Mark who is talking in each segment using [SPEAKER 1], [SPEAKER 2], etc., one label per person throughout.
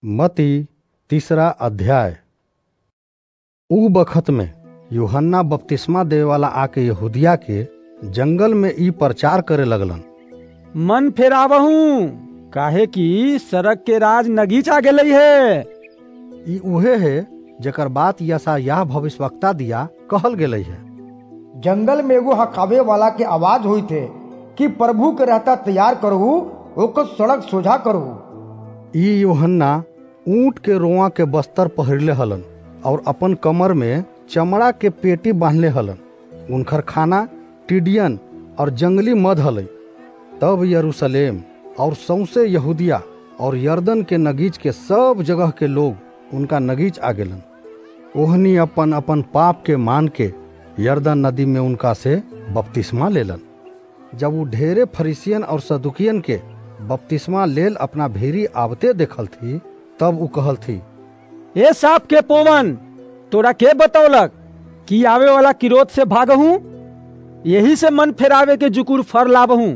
[SPEAKER 1] मत्ती 3 अध्याय। ऊ बखत में यूहन्ना बपतिस्मा देवे वाला आके यहूदिया के जंगल में ई प्रचार करे लगलन,
[SPEAKER 2] मन फेरावहू, काहे कि सड़क के राज नगीच आ गेलई है।
[SPEAKER 1] ई उहे है जेकर बात यशायाह भविष्यवक्ता दिया कहल गेलई है।
[SPEAKER 3] जंगल में एगो हकावे वाला के आवाज हुई थे कि प्रभु के रहता तैयार करहू, ओकर सड़क सोझा करहू।
[SPEAKER 1] ई यूहन्ना ऊंट के रोआ के बस्तर पहिरले हलन और अपन कमर में चमड़ा के पेटी बांधले हलन। उनकर खाना टिडियन और जंगली मध हलई। तब यरूशलेम और सौंसे यहूदिया और यरदन के नगीच के सब जगह के लोग उनका नगीच आ गेलन। ओहनी अपन अपन पाप के मान के यरदन नदी में उनका से बपतिस्मा लेलन। जब वो ढेरे फरीसियन और सदुकियन के बपतिस्मा लेल अपना भेरी आवते देखल थी, तब वो कहल थी,
[SPEAKER 2] ए सांप के पोवन, तोरा के बतौलक कि आवे वाला किरोध से भागहू? यही से मन फेरावे के जुकुर फर लावहू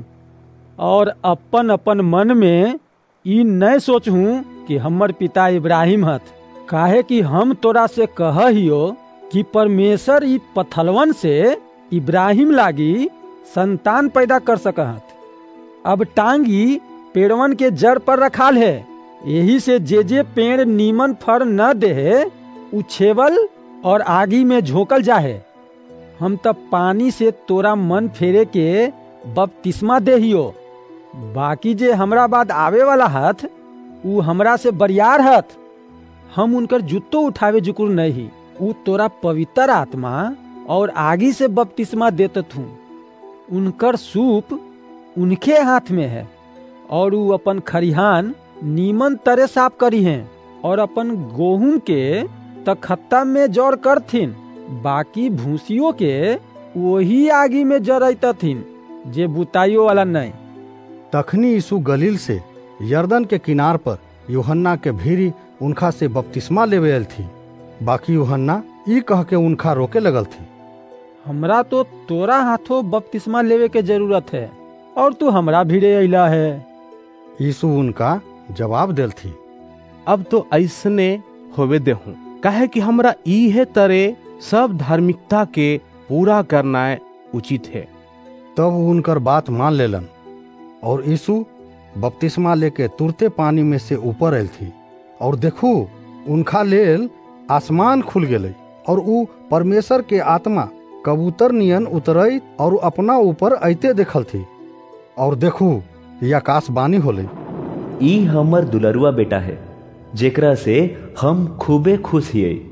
[SPEAKER 2] और अपन अपन मन में ई न सोचहू कि हमर पिता इब्राहिम हत। काहे कि हम तोरा से कहियो कि परमेश्वर ई पत्थलवन से इब्राहिम लागी संतान पैदा कर सकत। अब टांगी पेड़वन के जड़ पर रखाल है, यही से जे पेड़ नीमन फर न देहे उछेवल और आगी में झोंकल जाहे। हम तब पानी से तोरा मन फेरे के बपतिस्मा देहियो, बाकी जे हमरा बाद आवे वाला हथ ऊ हमरा से बरियार हथ। हम उनकर जुत्तो उठावे जुकुर नहीं। ऊ तोरा पवित्र आत्मा और आगी से बपतिस्मा देतत हूँ। उनकर सूप उनके हाथ में है और ऊ अपन खरिहान नीमन तरह साफ करी हैं और अपन गोहूं के तखत्ता में जड़ करथिन, बाकी भूसियों के वही आगी में जरैतथिन जे बुताइयो वाला नहीं।
[SPEAKER 1] तखनी यीशु गलील से यरदन के किनार पर यूहन्ना के भीरी उनका से बपतिस्मा लेवे आयल थी। बाकी यूहन्ना ई कह के उनका रोके लगल थी,
[SPEAKER 2] हमरा तो तोरा हाथों बपतिस्मा लेवे के जरूरत है और तू हमरा भीड़े अइला है।
[SPEAKER 1] यीशु उनका जवाब देल थी,
[SPEAKER 4] अब तो ऐसने होवे देहूं, काहे कि हमरा ई है तरे सब धार्मिकता के पूरा करना उचित है।
[SPEAKER 1] तब उनकर बात मान लेलन और यीशु बपतिस्मा लेके तुरते पानी में से ऊपर आयल थी। और देखू, उनका लेल आसमान खुल गेलै और ऊ परमेश्वर के आत्मा कबूतर नियन उतरई और अपना ऊपर अइते देखल थी। और देखू, ये आकाशवाणी होले,
[SPEAKER 5] ई हमर दुलरुआ बेटा है, जेकरा से हम खूबे खुश हिये।